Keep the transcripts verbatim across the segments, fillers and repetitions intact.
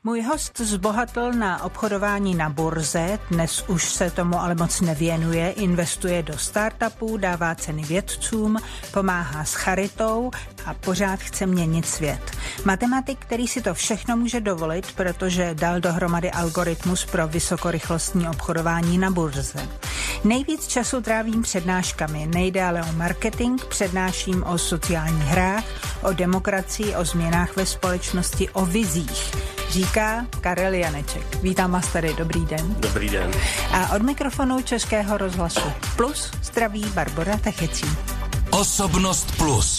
Můj host zbohatl na obchodování na burze, dnes už se tomu ale moc nevěnuje, investuje do startupů, dává ceny vědcům, pomáhá s charitou a pořád chce měnit svět. Matematik, který si to všechno může dovolit, protože dal dohromady algoritmus pro vysokorychlostní obchodování na burze. Nejvíc času trávím přednáškami, nejde ale o marketing, přednáším o sociálních hrách, o demokracii, o změnách ve společnosti, o vizích, říká Karel Janeček. Vítám vás tady, dobrý den. Dobrý den. A od mikrofonu Českého rozhlasu Plus zdraví Barbora Techecí. Osobnost Plus.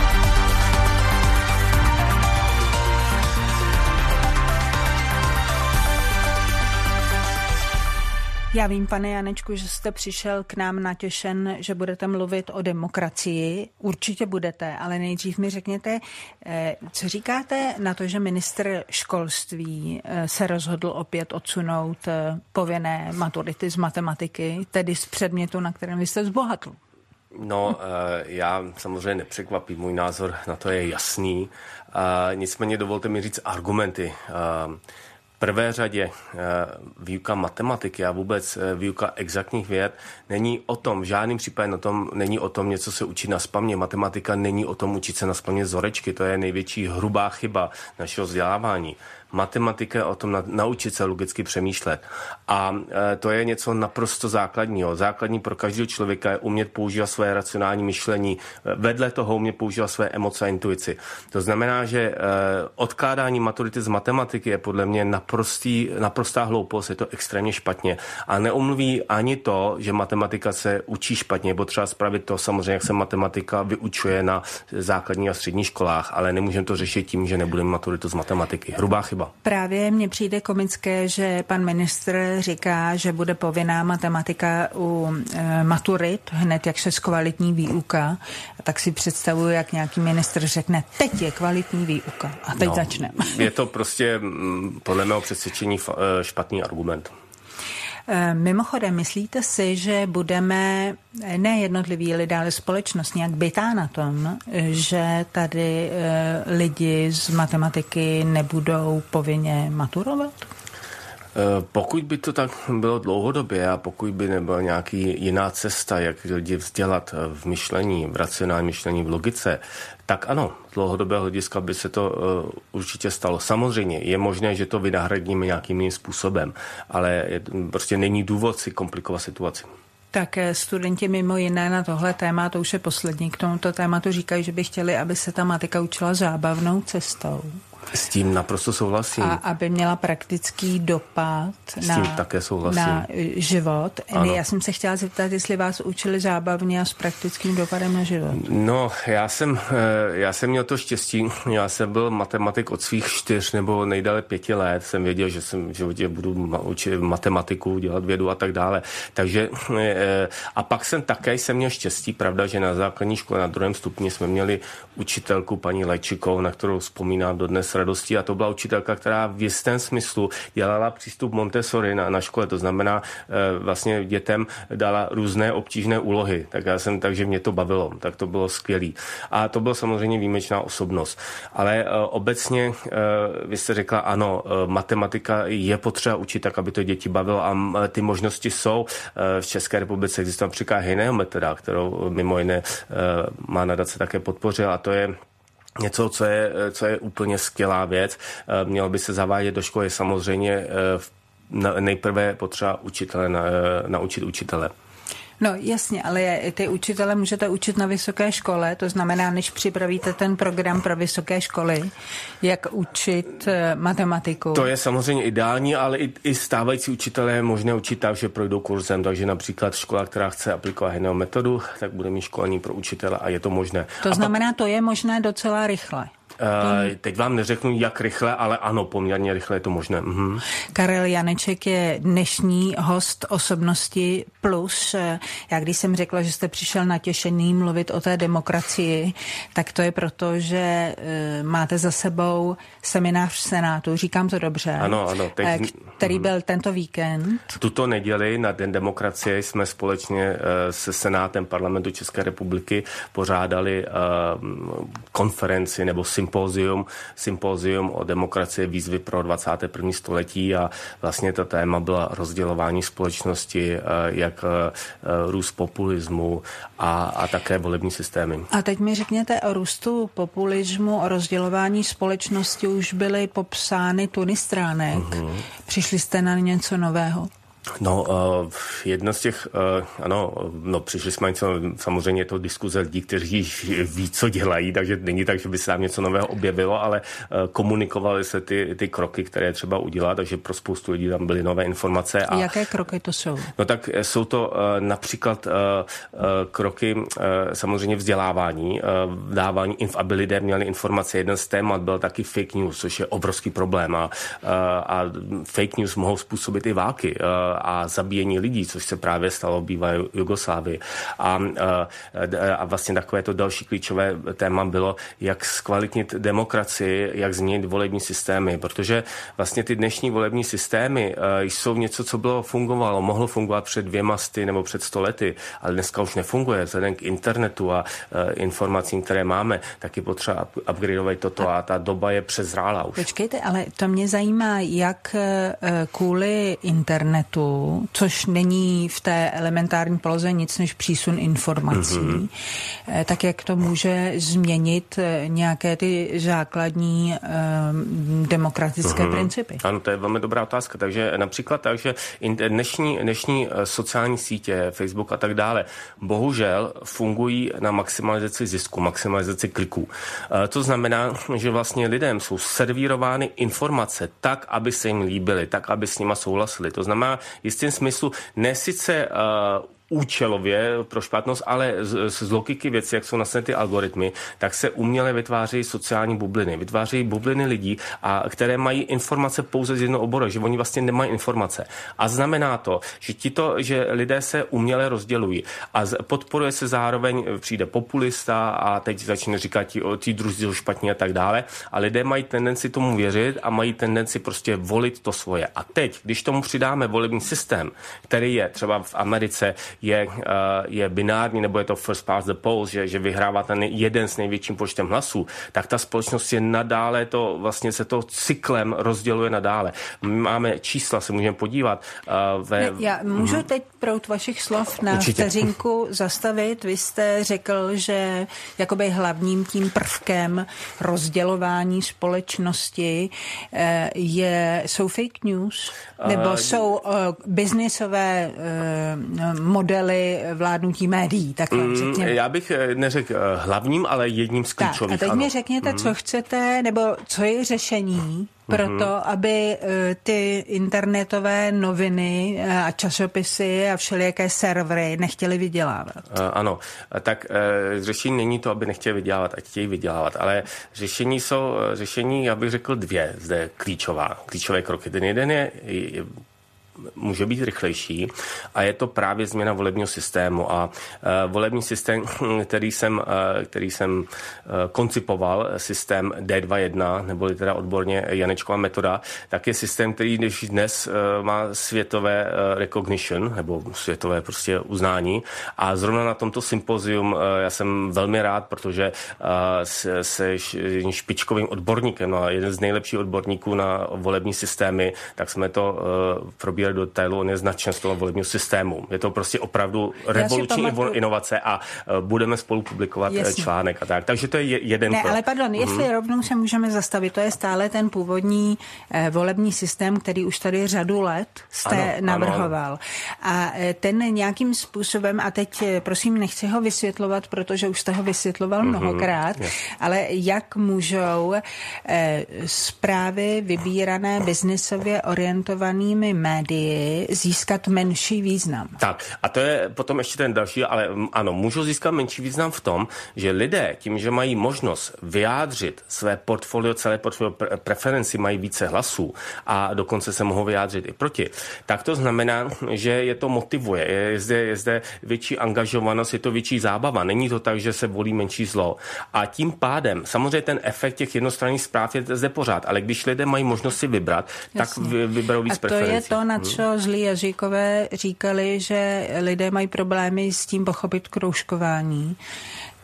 Já vím, pane Janečku, že jste přišel k nám natěšen, že budete mluvit o demokracii. Určitě budete, ale nejdřív mi řekněte, co říkáte na to, že ministr školství se rozhodl opět odsunout povinné maturity z matematiky, tedy z předmětu, na kterém vy jste zbohatl? No, já samozřejmě nepřekvapím, můj názor na to je jasný. Nicméně dovolte mi říct argumenty. V prvé řadě výuka matematiky a vůbec výuka exaktních věd není o tom, v žádném případě na tom není o tom něco se učit naspamět. Matematika není o tom učit se naspamět vzorečky, to je největší hrubá chyba našeho vzdělávání. Matematika je o tom na, naučit se logicky přemýšlet. A e, to je něco naprosto základního. Základní pro každého člověka je umět používat své racionální myšlení, vedle toho umět používat své emoce a intuici. To znamená, že e, odkládání maturity z matematiky je podle mě naprostý, naprostá hloupost, je to extrémně špatně. A neumluví ani to, že matematika se učí špatně, bo třeba spravit to samozřejmě, jak se matematika vyučuje na základních a středních školách, ale nemůžeme to řešit tím, že nebudeme maturitu z matematiky. Hrubá chyba. Právě mně přijde komické, že pan ministr říká, že bude povinná matematika u e, maturit, hned jak se zkvalitní výuka. Tak si představuji, jak nějaký ministr řekne, teď je kvalitní výuka a teď no, začneme. Je to prostě podle mého přesvědčení špatný argument. Mimochodem, myslíte si, že budeme, ne jednotliví lidé, ale společnost nějak bytá na tom, že tady lidi z matematiky nebudou povinně maturovat? Pokud by to tak bylo dlouhodobě a pokud by nebyla nějaký jiná cesta, jak lidi vzdělat v myšlení, v racionálním myšlení, v logice, tak ano, z dlouhodobého hlediska by se to uh, určitě stalo. Samozřejmě je možné, že to vynahradíme nějakým jiným způsobem, ale je, prostě není důvod si komplikovat situaci. Tak studenti mimo jiné na tohle téma, to už je poslední k tomuto tématu, říkají, že by chtěli, aby se ta matika učila zábavnou cestou. S tím naprosto souhlasím. A aby měla praktický dopad na, také souhlasím. na život. Ano. Já jsem se chtěla zeptat, jestli vás učili zábavně a s praktickým dopadem na život. No, já jsem, já jsem měl to štěstí. Já jsem byl matematik od svých čtyř nebo nejdéle pěti let. Jsem věděl, že jsem v životě budu učit matematiku, dělat vědu a tak dále. Takže a pak jsem také jsem měl štěstí, pravda, že na základní škole na druhém stupni jsme měli učitelku paní Lajčikovou, na kterou vzpomínám dodnes radostí, a to byla učitelka, která v jistém smyslu dělala přístup Montessori na, na škole, to znamená e, vlastně dětem dala různé obtížné úlohy, tak já jsem, takže mě to bavilo, tak to bylo skvělý. A to byla samozřejmě výjimečná osobnost. Ale e, obecně e, vy jste řekla, ano, e, matematika je potřeba učit tak, aby to děti bavilo a e, ty možnosti jsou. E, v České republice existuje například jiného metoda, kterou mimo jiné e, má nadace také podpořila, a to je něco, co je, co je úplně skvělá věc. Mělo by se zavádět do školy samozřejmě nejprve potřeba učitele, na, naučit učitele. No jasně, ale ty učitele můžete učit na vysoké škole, to znamená, než připravíte ten program pro vysoké školy, jak učit matematiku. To je samozřejmě ideální, ale i, i stávající učitelé je možné učit tak, že projdou kurzem, takže například škola, která chce aplikovat jinou metodu, tak bude mít školení pro učitele a je to možné. To znamená, to je možné docela rychle. Uh, teď vám neřeknu, jak rychle, ale ano, poměrně rychle je to možné. Mhm. Karel Janeček je dnešní host Osobnosti Plus. Já když jsem řekla, že jste přišel natěšený mluvit o té demokracii, tak to je proto, že uh, máte za sebou seminář v Senátu, říkám to dobře, ano, ano, teď, který byl tento víkend. Tuto neděli na Den demokracie jsme společně uh, se Senátem Parlamentu České republiky pořádali uh, konferenci nebo sympozium sympózium, sympózium o demokracii výzvy pro dvacáté první století a vlastně to téma bylo rozdělování společnosti, jak růst populismu a, a také volební systémy. A teď mi řekněte, o růstu populismu, o rozdělování společnosti už byly popsány tuny stránek. Mm-hmm. Přišli jste na něco nového? No, uh, jedno z těch, uh, ano, no přišli jsme něco, samozřejmě je to diskuze lidí, kteří ví, co dělají, takže není tak, že by se tam něco nového objevilo, ale uh, komunikovaly se ty, ty kroky, které třeba udělat, takže pro spoustu lidí tam byly nové informace. A, jaké kroky to jsou? No tak jsou to uh, například uh, uh, kroky uh, samozřejmě vzdělávání, uh, dávání, aby lidé měli informace. Jeden z témat byl taky fake news, což je obrovský problém a, uh, a fake news mohou způsobit i války. Uh, a zabíjení lidí, což se právě stalo v bývalé Jugoslávii. A, a vlastně takové to další klíčové téma bylo, jak zkvalitnit demokracii, jak změnit volební systémy, protože vlastně ty dnešní volební systémy jsou něco, co bylo fungovalo, mohlo fungovat před dvěma sty nebo před sto lety, ale dneska už nefunguje. Vzhledem k internetu a informacím, které máme, tak je potřeba upgradeovat toto a ta doba je přezrála už. Počkejte, ale to mě zajímá, jak kvůli internetu, což není v té elementární poloze nic než přísun informací, mm-hmm. tak jak to může změnit nějaké ty základní um, demokratické mm-hmm. principy? Ano, to je velmi dobrá otázka. Takže například tak, že dnešní, dnešní sociální sítě, Facebook a tak dále, bohužel fungují na maximalizaci zisku, maximalizaci kliků. To znamená, že vlastně lidem jsou servírovány informace tak, aby se jim líbily, tak, aby s nima souhlasili. To znamená, v jistém smyslu ne sice uh, účelově pro špatnost, ale z, z logiky věci, jak jsou nastavené ty algoritmy, tak se uměle vytváří sociální bubliny. Vytváří bubliny lidí, a které mají informace pouze z jednoho oboru, že oni vlastně nemají informace. A znamená to, že tito, že lidé se uměle rozdělují. A z, podporuje se zároveň, přijde populista a teď začne říkat, ti, ti druzí jsou špatně a tak dále. A lidé mají tendenci tomu věřit a mají tendenci prostě volit to svoje. A teď, když tomu přidáme volební systém, který je třeba v Americe, je, uh, je binární, nebo je to first past the polls, že, že vyhrává ten jeden s největším počtem hlasů, tak ta společnost je nadále, to vlastně se to cyklem rozděluje nadále. My máme čísla, se můžeme podívat. Uh, ve... ne, já můžu mm. teď proud vašich slov na Určitě. vteřinku zastavit. Vy jste řekl, že jakoby hlavním tím prvkem rozdělování společnosti je, jsou fake news, nebo uh, jsou uh, biznisové uh, modely vládnutí médií. Takhle, mm, já bych neřekl hlavním, ale jedním z klíčových. Tak, a teď ano. mi řekněte, mm. co chcete, nebo co je řešení proto, mm-hmm. aby ty internetové noviny a časopisy a všelijaké servery nechtěli vydělávat. Ano, tak řešení není to, aby nechtěli vydělávat, ať chtějí vydělávat, ale řešení jsou, řešení, já bych řekl dvě zde klíčová, klíčové kroky. Ten jeden je, je může být rychlejší a je to právě změna volebního systému a uh, volební systém, který jsem, uh, který jsem uh, koncipoval, systém D dvacet jedna, neboli teda odborně Janečkova metoda, tak je systém, který když dnes uh, má světové uh, recognition, nebo světové prostě uznání a zrovna na tomto sympozium uh, já jsem velmi rád, protože uh, se, se špičkovým odborníkem, no, jeden z nejlepších odborníků na volební systémy, tak jsme to uh, probírali do detailu, on je značen z toho volebního systému. Je to prostě opravdu revoluční pamatuju... inovace a uh, budeme spolu publikovat Jasně. článek a tak. Takže to je jeden Ne, pro. ale pardon, mm. jestli rovnou se můžeme zastavit, to je stále ten původní eh, volební systém, který už tady řadu let jste ano, navrhoval. Ano. A eh, ten nějakým způsobem, a teď eh, prosím, nechci ho vysvětlovat, protože už jste ho vysvětloval mm-hmm. mnohokrát, yes. ale jak můžou eh, zprávy vybírané biznisově orientovanými médii získat menší význam. Tak a to je potom ještě ten další, ale ano, můžou získat menší význam v tom, že lidé tím, že mají možnost vyjádřit své portfolio, celé portfolio preferenci, mají více hlasů a dokonce se mohou vyjádřit i proti, tak to znamená, že je to motivuje, je zde, je zde větší angažovanost, je to větší zábava, není to tak, že se volí menší zlo. A tím pádem, samozřejmě ten efekt těch jednostranných zpráv je zde pořád, ale když lidé mají možnost si vybrat, Jasně. tak vyberou víc preferencí. A to je to, na co zlí jazykové říkali, že lidé mají problémy s tím pochopit kroužkování.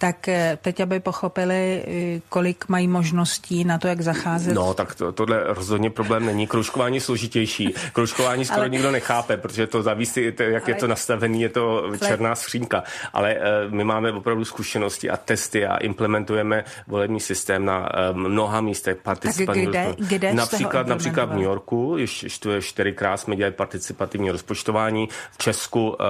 tak teď, aby pochopili, kolik mají možností na to, jak zacházet. No, tak to, tohle rozhodně problém není. Kroužkování je složitější. Kroužkování skoro ale... nikdo nechápe, protože to závisí, jak ale... je to nastavený, je to černá skřínka. Ale uh, my máme opravdu zkušenosti a testy a implementujeme volební systém na uh, mnoha místech. Tak kde, kde například, například v New Yorku, ještě čtyřikrát jsme dělali participativní rozpočtování, v Česku uh,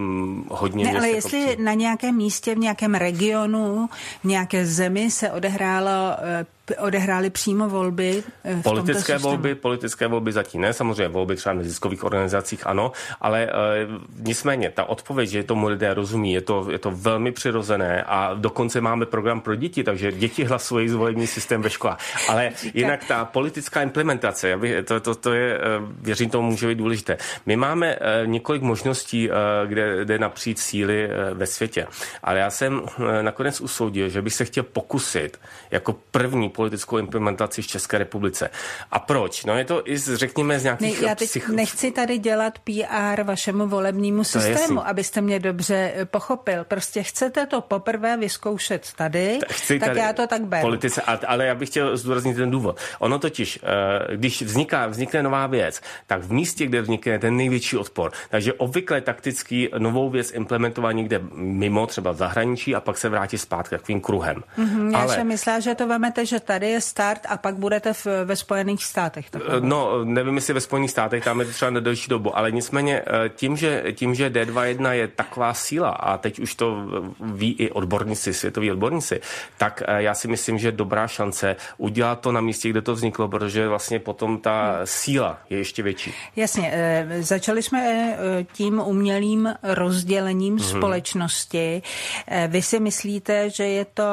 hodně ne, ale měst, jestli obcí. Na nějakém místě, v nějakém regionu, v nějaké zemi se odehrálo odehrály přímo volby v politické volby, politické volby zatím ne, samozřejmě volby třeba v neziskových organizacích ano, ale e, nicméně ta odpověď, že tomu lidé rozumí, je to, je to velmi přirozené a dokonce máme program pro děti, takže děti hlasují z volební systém ve školách. Ale jinak ta politická implementace, já bych, to, to, to je, věřím tomu, může být důležité. My máme e, několik možností, e, kde jde napřít síly e, ve světě, ale já jsem e, nakonec usoudil, že bych se chtěl pokusit jako první politickou implementaci v České republice. A proč? No je to i, z, řekněme, z nějakých... Ne, já teď psych... nechci tady dělat P R vašemu volebnímu systému, abyste mě dobře pochopil. Prostě chcete to poprvé vyzkoušet tady, Chci tak tady já to tak beru. Politice, ale já bych chtěl zdůraznit ten důvod. Ono totiž, když vzniká, vznikne nová věc, tak v místě, kde vznikne ten největší odpor. Takže obvykle takticky novou věc implementovat někde mimo, třeba v zahraničí a pak se vrátí zpátky takovým kruhem. Mm-hmm, ale... Já jsem myslela, že to vemete, že tady je start a pak budete v, ve Spojených státech. Takové. No, nevím, jestli ve Spojených státech, tam je to třeba na delší dobu, ale nicméně tím, že, tím, že D dvacet jedna je taková síla a teď už to ví i odborníci, světoví odborníci, tak já si myslím, že je dobrá šance udělat to na místě, kde to vzniklo, protože vlastně potom ta síla je ještě větší. Jasně, začali jsme tím umělým rozdělením hmm. společnosti. Vy si myslíte, že je to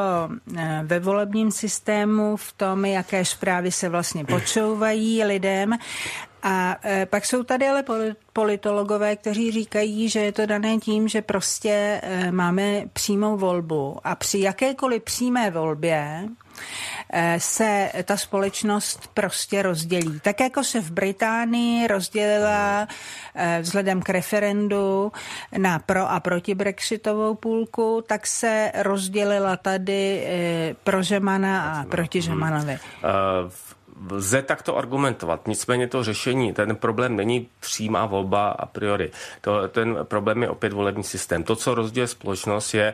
ve volebním systému v tom, jaké zprávy se vlastně počouvají lidem. A e, pak jsou tady ale politologové, kteří říkají, že je to dané tím, že prostě e, máme přímou volbu a při jakékoliv přímé volbě e, se ta společnost prostě rozdělí. Tak jako se v Británii rozdělila e, vzhledem k referendu na pro a proti brexitovou půlku, tak se rozdělila tady e, pro Zemana a proti Zemanovi. Uh, Lze takto argumentovat, nicméně to řešení, ten problém není přímá volba a priori. To, ten problém je opět volební systém. To, co rozděluje společnost, je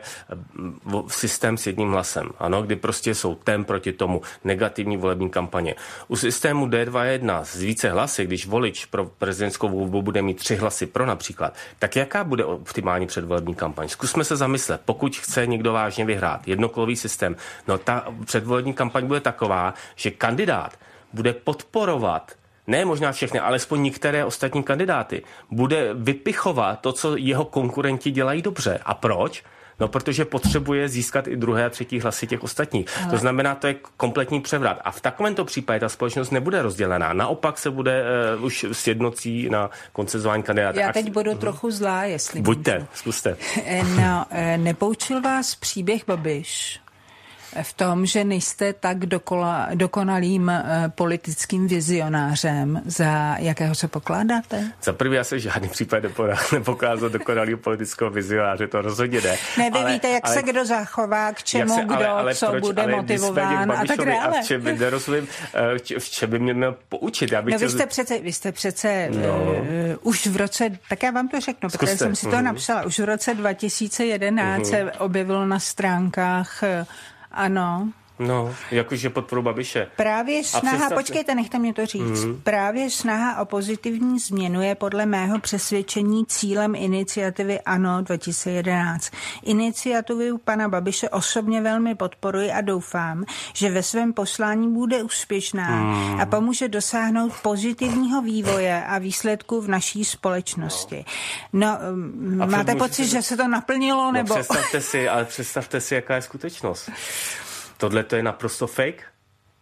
systém s jedním hlasem. Ano, kdy prostě jsou ten proti tomu, negativní volební kampaně. U systému D dvacet jedna z více hlasy, když volič pro prezidentskou volbu bude mít tři hlasy pro například, tak jaká bude optimální předvolební kampaň? Zkusme se zamyslet, pokud chce někdo vážně vyhrát jednokolový systém, no ta předvolební kampaň bude taková, že kandidát bude podporovat, ne možná všechny, alespoň některé ostatní kandidáty, bude vypichovat to, co jeho konkurenti dělají dobře. A proč? No, protože potřebuje získat i druhé a třetí hlasy těch ostatních. Ale... To znamená, to je kompletní převrat. A v takovémto případě ta společnost nebude rozdělená. Naopak se bude uh, už sjednocí na koncenzování kandidátů. Já teď budu trochu zlá, jestli Buďte, můžu. Zkuste. No, nepoučil vás příběh Babiš v tom, že nejste tak dokola, dokonalým uh, politickým vizionářem, za jakého se pokládáte? Za prvý já se v žádný případ nepokázal dokonalýho politického vizionáře, to rozhodně ne. Ne, vy ale, víte, jak ale, se kdo zachová, k čemu, se, kdo, ale, ale co proč, bude ale motivován a tak dále. A v čem by, nerozumím, v čem by mě měl poučit? Já bych no, chtěl... vy jste přece, vy jste přece no. uh, už v roce, tak já vám to řeknu, Zkuste. Protože jsem si to mm-hmm. napsala, už v roce dva tisíce jedenáct mm-hmm. se objevilo na stránkách Ano. No, jakože podporu Babiše. Právě snaha, představte... počkejte, nechte mě to říct. Mm-hmm. Právě snaha o pozitivní změnu je podle mého přesvědčení cílem iniciativy ANO dva tisíce jedenáct. Iniciativu pana Babiše osobně velmi podporuji a doufám, že ve svém poslání bude úspěšná mm. a pomůže dosáhnout pozitivního vývoje a výsledků v naší společnosti. No, a máte pocit, si... že se to naplnilo? Nebo... No, představte si, ale představte si, jaká je skutečnost. Tohle to je naprosto fake.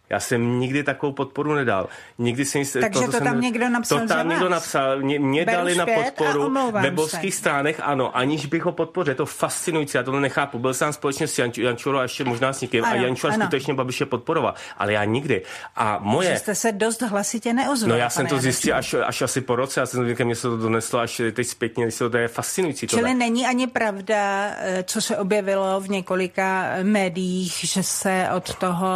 Já jsem nikdy takovou podporu nedal. Nikdy jsem... Takže to, to tam jsem, někdo napsal To tam někdo napsal. Mě, mě dali na podporu webovských se. stránek, ano, aniž bych ho podpořil. Je to fascinující, já to nechápu. Byl jsem společně s Janč, Jančurou a ještě možná s někým. A Jančura skutečně Babiše podporoval. Ale já nikdy. A moje... Že jste se dost hlasitě neozval. No já jsem to zjistil až, až asi po roce. Já jsem to, mě se to doneslo až teď zpětně, když to je fascinující. Čili tohle. není ani pravda, co se objevilo v několika médiích, že se od toho...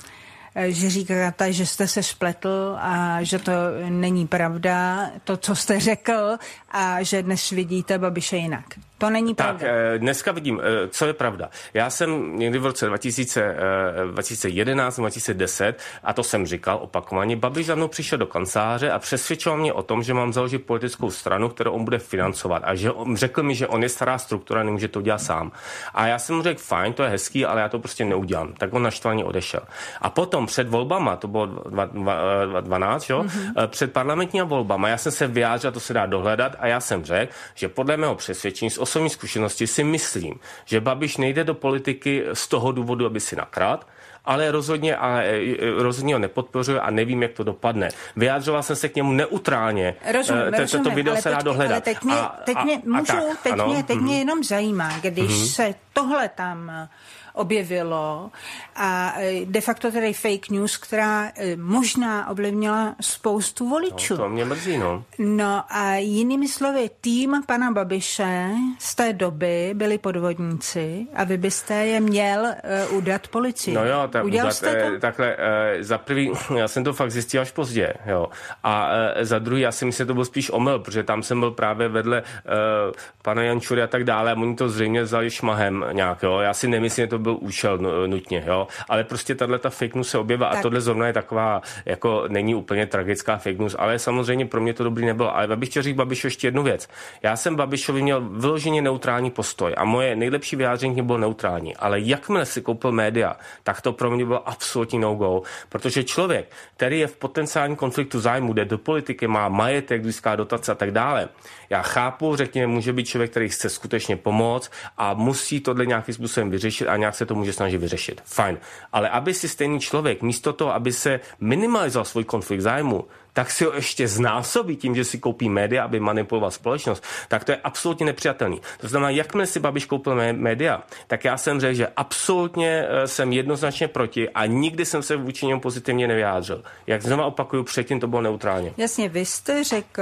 že říkáte, že jste se spletl a že to není pravda, to, co jste řekl, a že dnes vidíte Babiše jinak. To není pravda. Tak, dneska vidím, co je pravda. Já jsem někdy v roce dva tisíce jedenáct dva tisíce deset, a to jsem říkal opakovaně, Babiš za mnou přišel do kanceláře a přesvědčoval mě o tom, že mám založit politickou stranu, kterou on bude financovat. A že on, řekl mi, že on je stará struktura, nemůže to udělat sám. A já jsem mu řekl, fajn, to je hezký, ale já to prostě neudělám. Tak on naštvaně odešel. A potom před volbama, to bylo dvanáct, jo, mm-hmm. před parlamentními volbama, já jsem se vyjádřil, to se dá dohledat, a já jsem řekl, že podle mého přesvědčení z osobní zkušenosti si myslím, že Babiš nejde do politiky z toho důvodu, aby si nakradl, ale rozhodně, ale rozhodně ho nepodpořuji a nevím, jak to dopadne. Vyjádřoval jsem se k němu neutrálně. Rozumím, T- rozumím, to video ale se teď, dá dohledat. Ale teď mě, a, teď mě, a, můžu, a tak, teď, ano, mě, teď mm. mě jenom zajímá, když mm. se tohle tam objevilo a de facto tedy fake news, která možná ovlivnila spoustu voličů. No, to mě mrzí, no. No a jinými slovy, tým pana Babiše z té doby byli podvodníci a vy byste je měl uh, udat policii. No jo, tak, udělal udat, jste to? Eh, takhle, eh, za prvý, já jsem to fakt zjistil až pozdě, jo. A eh, za druhý, já si myslím, že to byl spíš omyl, protože tam jsem byl právě vedle eh, pana Jančury a tak dále a oni to zřejmě vzali šmahem nějak, jo. Já si nemyslím, že to byl účel nutně, jo. Ale prostě tato fake news se objevila a tohle zrovna je taková, jako není úplně tragická fake news, ale samozřejmě pro mě to dobrý nebylo. Ale bych chtěl říct Babišovi ještě jednu věc. Já jsem Babišovi měl vyloženě neutrální postoj a moje nejlepší vyjádření bylo neutrální. Ale jakmile si koupil média, tak to pro mě bylo absolutní no-go, protože člověk, který je v potenciálním konfliktu zájmu, jde do politiky, má majetek, získá dotace a tak dále. Já chápu, řekněme, může být člověk, který chce skutečně pomoct a musí tohle nějakým způsobem vyřešit a nějak se to může snažit vyřešit. Fajn. Ale aby si stejný člověk místo toho, aby se minimalizoval svůj konflikt zájmu, tak si ho ještě znásobí tím, že si koupí média, aby manipuloval společnost, tak to je absolutně nepřijatelný. To znamená, jakmile si Babiš koupil média, tak já jsem řekl, že absolutně jsem jednoznačně proti a nikdy jsem se vůči němu pozitivně nevyjádřil. Jak znova opakuju, předtím to bylo neutrálně. Jasně, vy jste řekl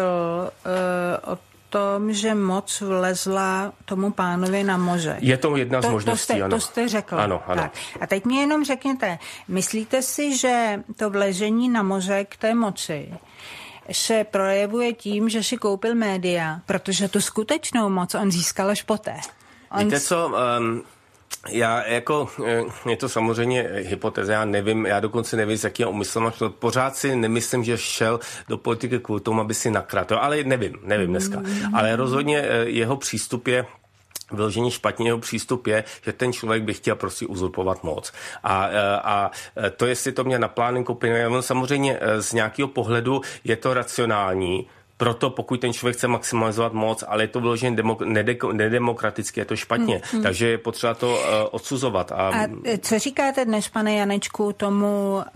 uh, o tom, že moc vlezla tomu pánovi na mozek. Je to jedna to, z možností, to jste, ano. To jste řekl. Ano, ano. Tak. A teď mi jenom řekněte, myslíte si, že to vležení na mozek té moci se projevuje tím, že si koupil média, protože tu skutečnou moc on získal až poté. On Víte co... Um... Já jako, je to samozřejmě hypotéza, já nevím, já dokonce nevím, s jakým úmyslem, pořád si nemyslím, že šel do politiky kvůli tomu, aby si nakradl, ale nevím, nevím dneska. Ale rozhodně jeho přístup je, vyloženě špatně jeho přístup je, že ten člověk by chtěl prostě uzurpovat moc. A, a to, jestli to mě na plánu koupit, samozřejmě z nějakého pohledu je to racionální, proto pokud ten člověk chce maximalizovat moc, ale je to vyloženě demok- nedemokraticky, je to špatně. Hmm. Takže je potřeba to uh, odsuzovat. A... a co říkáte dnes, pane Janečku, tomu uh,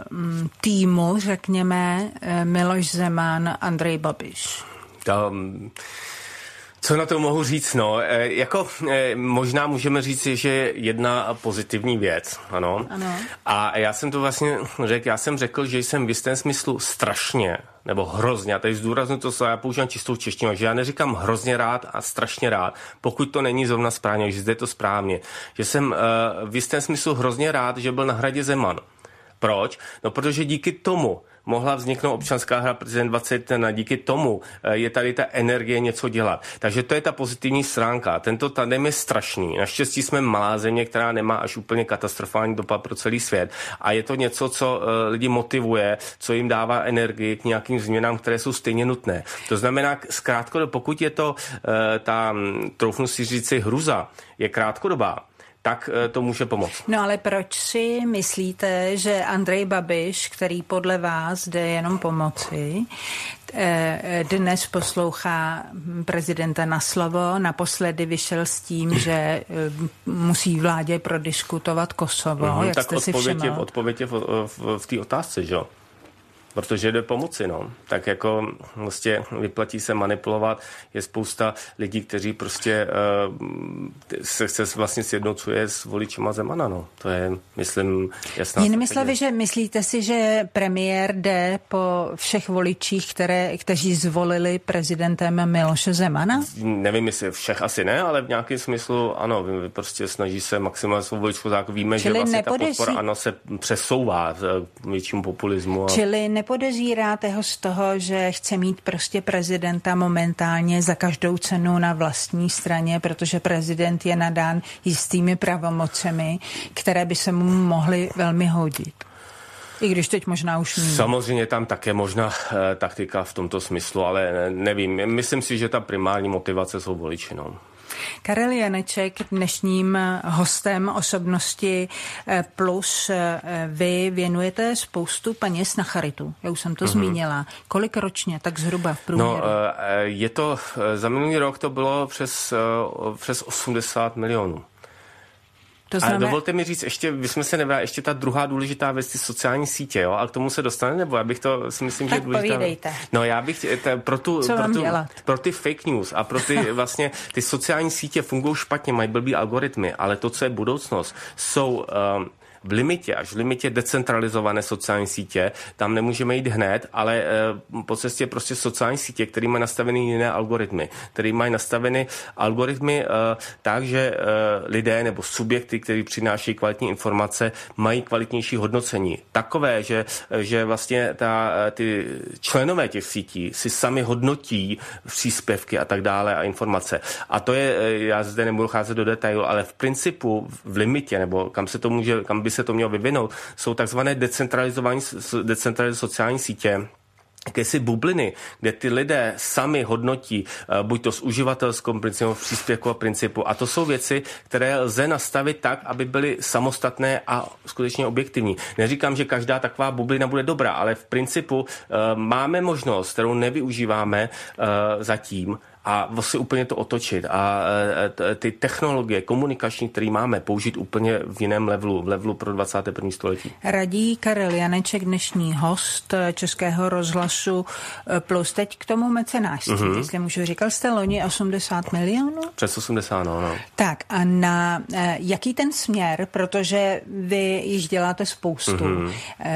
týmu, řekněme, uh, Miloš Zeman, Andrej Babiš? Um, Co na to mohu říct? No, e, jako e, možná můžeme říct, že je jedna pozitivní věc, ano. ano. A já jsem to vlastně řekl, já jsem řekl, že jsem v jistém smyslu strašně, nebo hrozně, a tady zdůraznuju to, co já používám čistou češtinu, že já neříkám hrozně rád a strašně rád, pokud to není zrovna správně, že zde je to správně. Že jsem e, v jistém smyslu hrozně rád, že byl na Hradě Zeman. Proč? No, protože díky tomu mohla vzniknout občanská hra Prezident dvacet jedna, díky tomu je tady ta energie něco dělat. Takže to je ta pozitivní stránka. Tento tandem je strašný. Naštěstí jsme malá země, která nemá až úplně katastrofální dopad pro celý svět. A je to něco, co lidi motivuje, co jim dává energii k nějakým změnám, které jsou stejně nutné. To znamená, zkrátko, pokud je to ta, troufnu si říci, hruza, je krátkodobá, tak to může pomoct. No ale proč si myslíte, že Andrej Babiš, který podle vás jde jenom pomoci, dnes poslouchá prezidenta na slovo, naposledy vyšel s tím, že musí vládě prodiskutovat Kosovo, mm, jak tak jste si odpověď všiml? Tak odpověď je v, v, v té otázce, že jo? Protože jde pomoci, no. Tak jako vlastně vyplatí se manipulovat. Je spousta lidí, kteří prostě uh, se, se vlastně sjednocuje s voličima Zemana, no. To je, myslím, jasná. Jinými slovy, že myslíte si, že premiér jde po všech voličích, které, kteří zvolili prezidentem Miloše Zemana? Nevím, jestli všech asi ne, ale v nějakém smyslu ano, prostě snaží se maximálně svou voličku, tak víme, Čili že vlastně nepodezí... ta podpora ano se přesouvá k většímu populismu. A... Čili nepodezíráte ho z toho, že chce mít prostě prezidenta momentálně za každou cenu na vlastní straně, protože prezident je nadán jistými pravomocemi, které by se mu mohly velmi hodit. I když teď možná už není. Samozřejmě tam také možná e, taktika v tomto smyslu, ale nevím. Myslím si, že ta primární motivace jsou voliči, no. Karel Janeček, dnešním hostem Osobnosti Plus. Vy věnujete spoustu peněz na charitu. Já už jsem to mm-hmm. zmínila. Kolik ročně, tak zhruba v průměru? No, je to, za minulý rok to bylo přes, přes osmdesát milionů. To znamená... Ale dovolte mi říct, ještě, my jsme se nevrátili, ještě ta druhá důležitá věc, ty sociální sítě, jo, a k tomu se dostane, nebo já bych to si myslím, tak že je důležitá. Povídejte. No já bych, t, pro, tu, pro, tu, pro ty fake news a pro ty vlastně, ty sociální sítě fungují špatně, mají blbý algoritmy, ale to, co je budoucnost, jsou... Um, v limitě, až v limitě decentralizované sociální sítě, tam nemůžeme jít hned, ale e, po cestě prostě sociální sítě, které mají nastaveny jiné algoritmy, které mají nastaveny algoritmy e, tak, že e, lidé nebo subjekty, kteří přinášejí kvalitní informace, mají kvalitnější hodnocení. Takové, že, že vlastně ta, ty členové těch sítí si sami hodnotí příspěvky a tak dále a informace. A to je, já zde nebudu cházet do detailu, ale v principu v limitě, nebo kam se to může, kam by se to mělo vyvinout, jsou takzvané decentralizované decentralizované sociální sítě, jakési bubliny, kde ty lidé sami hodnotí buď to z uživatelského principu, příspěvkového principu. A to jsou věci, které lze nastavit tak, aby byly samostatné a skutečně objektivní. Neříkám, že každá taková bublina bude dobrá, ale v principu uh, máme možnost, kterou nevyužíváme uh, zatím, a vlastně úplně to otočit a ty technologie komunikační, které máme, použít úplně v jiném levelu, v levelu pro dvacáté první století. Radí Karel Janeček, dnešní host Českého rozhlasu Plus. Teď k tomu mecenášství, mm-hmm. jestli můžu, říkal jste loni osmdesát milionů? Přes osmdesát, no, no. Tak a na jaký ten směr, protože vy již děláte spoustu, mm-hmm.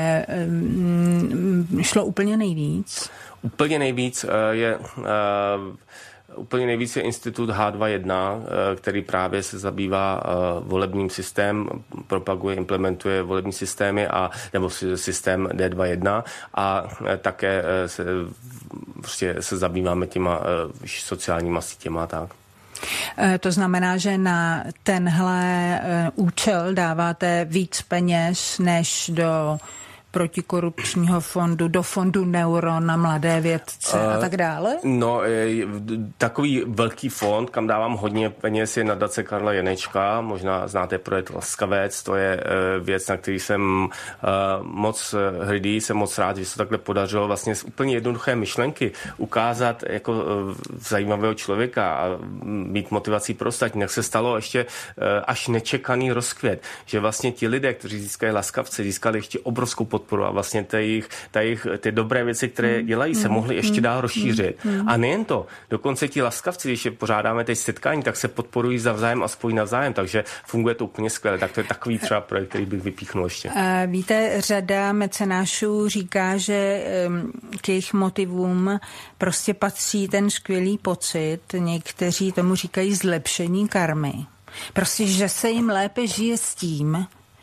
šlo úplně nejvíc? Úplně nejvíc je... Úplně nejvíc je institut H dvacet jedna, který právě se zabývá volebním systémem, propaguje, implementuje volební systémy a nebo systém D dvacet jedna a také se, prostě se zabýváme těma sociálníma sítěma tak. To znamená, že na tenhle účel dáváte víc peněz než do protikorupčního fondu, do fondu Neuron na mladé vědce uh, a tak dále? No, takový velký fond, kam dávám hodně peněz, je nadace Karla Janečka. Možná znáte projekt Laskavec, to je věc, na který jsem moc hrdý, jsem moc rád, že se to takhle podařilo vlastně z úplně jednoduché myšlenky ukázat jako zajímavého člověka a mít motivací pro ostatní. Jak se stalo ještě až nečekaný rozkvět, že vlastně ti lidé, kteří získali Laskavce, získali ještě obrovskou podporu a vlastně ty, jich, jich, ty dobré věci, které dělají, se mohly ještě dál rozšířit. A nejen to, dokonce ti laskavci, když je pořádáme teď setkání, tak se podporují zavzájem a spojí navzájem, takže funguje to úplně skvěle. Tak to je takový třeba projekt, který bych vypíchnul ještě. Víte, řada mecenášů říká, že k jejich motivům prostě patří ten skvělý pocit, někteří tomu říkají zlepšení karmy. Prostě, že se jim lépe žije s tím,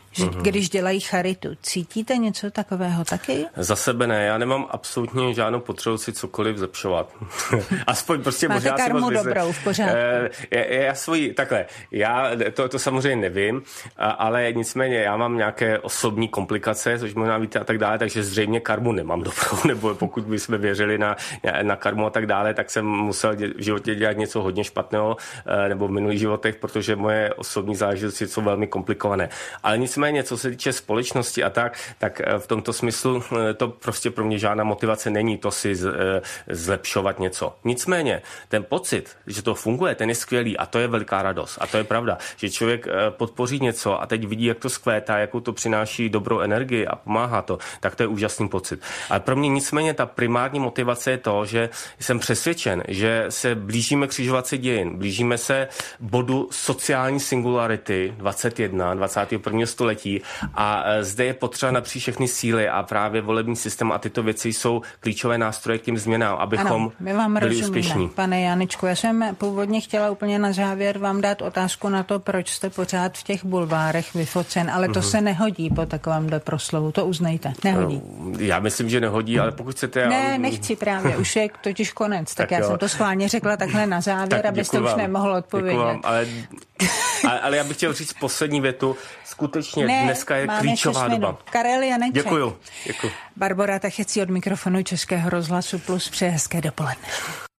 že mm-hmm. když dělají charitu. Cítíte něco takového taky? Za sebe ne, já nemám absolutně žádnou potřebu si cokoliv zlepšovat. Aspoň prostě máte možná karmu si dobrou, v pořádku. Já, já svoji, takhle, já to, to samozřejmě nevím, ale nicméně já mám nějaké osobní komplikace, což možná víte a tak dále, takže zřejmě karmu nemám dobrou, nebo pokud bychom věřili na, na karmu a tak dále, tak jsem musel v životě dělat něco hodně špatného, nebo v minulých životech, protože moje osobní záležitosti jsou velmi komplikované. Ale nicméně, co se týče společnosti a tak, tak v tomto smyslu to prostě pro mě žádná motivace není to si zlepšovat něco. Nicméně, ten pocit, že to funguje, ten je skvělý a to je velká radost. A to je pravda, že člověk podpoří něco a teď vidí, jak to skvétá, jakou to přináší dobrou energii a pomáhá to, tak to je úžasný pocit. Ale pro mě nicméně ta primární motivace je to, že jsem přesvědčen, že se blížíme křižovatce dějin, blížíme se bodu sociální singularity dvacet jedna, dvacátého prvního století a zde je potřeba napřít všechny síly a právě volební systém a tyto věci jsou klíčové nástroje k těm změnám, abychom ano, my vám byli rozumíme, úspěšní. Pane Janečku, já jsem původně chtěla úplně na závěr vám dát otázku na to, proč jste pořád v těch bulvárech vyfocen, ale to mm-hmm. se nehodí po takovémhle proslovu, to uznejte, nehodí. Já myslím, že nehodí, ale pokud chcete... Ne, já... nechci právě, už je totiž konec, tak, tak já jo. jsem to schválně řekla takhle na závěr, tak abyste už nemohl odpovědět. Vám, ale, ale, ale já bych chtěl říct poslední větu, skutečně ne, dneska je klíčová doba. Karel Janeček. Děkuju. Děkuju. Barbora Tachecí od mikrofonu Českého rozhlasu Plus, přeje hezké dopoledne.